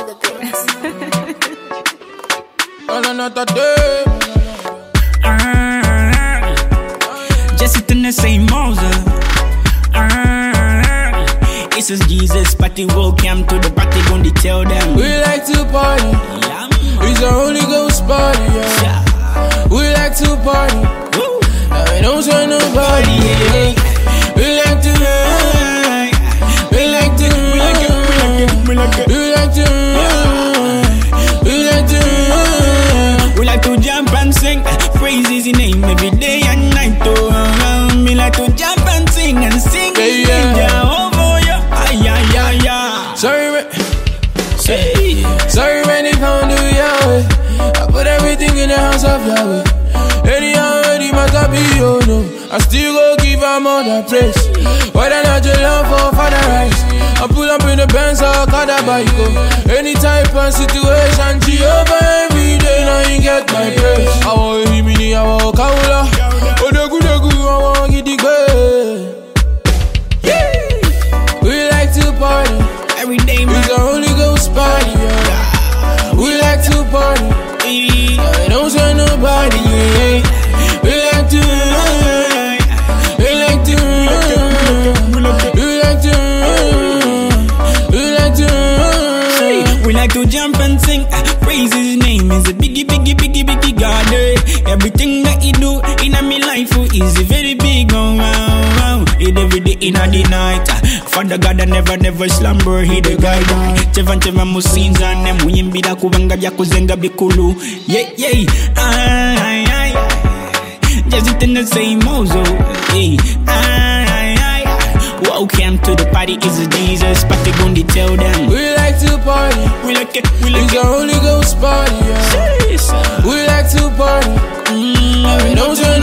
on the beat. Another day. Just sitting the same Moses. It's just Jesus party, welcome to the party, gonna tell them. We like to party. Yeah, It's a Holy Ghost party. Yeah. yeah. We like to party. Woo. We don't tell nobody. Yeah. We like to. We like to. We like to. We like to. We like to. We like to jump and sing, praise His name every day and night. Oh, me like to jump and sing Yeah. Jehovah, yeah. Sorry, man. Say, Sorry, man, if I don't do Yahweh. I put everything in the hands of Yahweh. Anyhow, any matter be, oh no. I still go give him all the praise. Whether not your love for Father Rice. I pull up in the Benz or car the bike. Any type of situation, Jehovah every day, now you get my praise. I want him in the hour, Kaula. Oh, the good, I want to get the good. We like to party. every day, man. It's a Holy Ghost party, yeah. We like to party. We don't tell nobody, yeah. We like to. We like to. We like to. We like to. We like to jump and sing, praise His name. Is a biggie God. Everything that He do in my life is a very big wow. It every day in the night. Father God, I never slumber. He the guide. Cheva musins and them. We be da kubanga bya kuzenga bikulu. Yeah. Just in the same mozo. Welcome to the party, is Jesus party, gonna tell them. We like to party. We like it, It's a Holy Ghost party, yeah. We like to party. We don't tell